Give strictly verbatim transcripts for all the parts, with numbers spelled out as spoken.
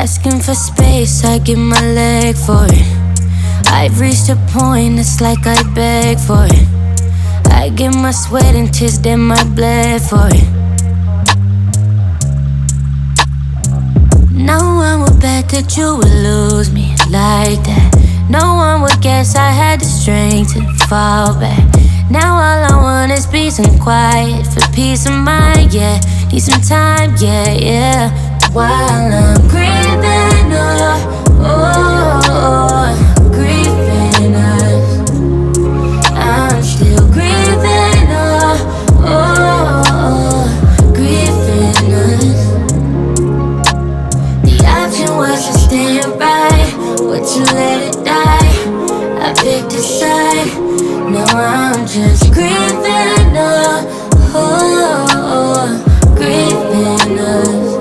Asking for space, I give my leg for it. I've reached a point, it's like I beg for it. I give my sweat and tears, then my blood for it. No one would bet that you would lose me like that. No one would guess I had the strength to fall back. Now all I want is peace and quiet, for peace of mind, yeah. Need some time, yeah, yeah. While I'm grieving, oh, oh, oh, grieving us. I'm still grieving, oh, oh, oh, grieving us. The option was to stand right, or to let it die. I picked a side, now I'm just grieving, oh, oh, oh, grieving us.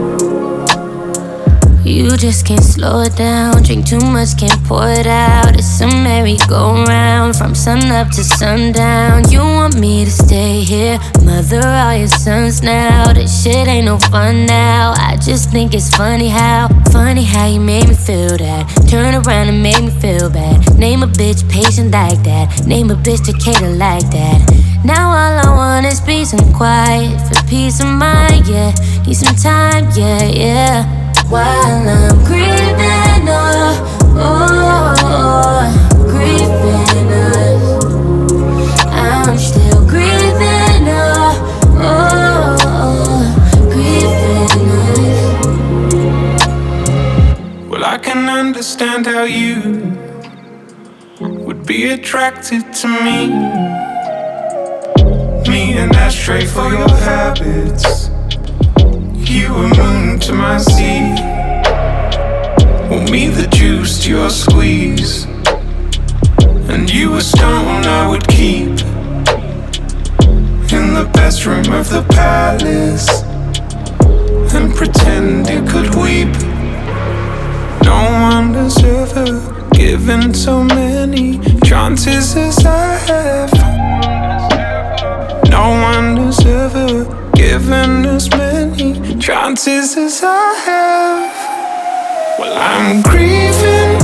You just can't slow it down. Drink too much, can't pour it out. It's a merry-go-round from sun up to sundown. You want me to stay here, mother all your sons now. This shit ain't no fun now. I just think it's funny how, funny how you made me feel that. Turn around and made me feel bad. Name a bitch patient like that. Name a bitch Decatur like that. Now all I want is peace and quiet, for peace of mind, yeah. Need some time, yeah, yeah. While I'm grieving, oh, oh, oh, grieving us. I'm still grieving, oh, oh, oh, grieving us. Well, I can understand how you would be attracted to me. Me an ashtray for your habits. You a moon to my sea. Well, me the juice to your squeeze. And you a stone I would keep in the best room of the palace, and pretend you could weep. No one has ever given so many chances as I have. No one has ever given as many chances as I have. Well, I'm grieving,